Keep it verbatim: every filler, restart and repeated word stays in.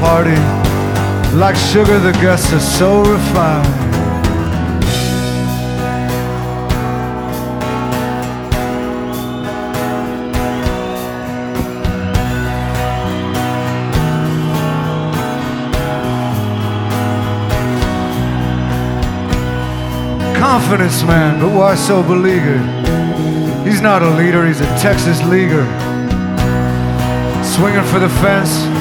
party. Like sugar, the guests are so refined. Confidence man, but why so beleaguered? He's not a leader, he's a Texas leaguer. Swinging for the fence,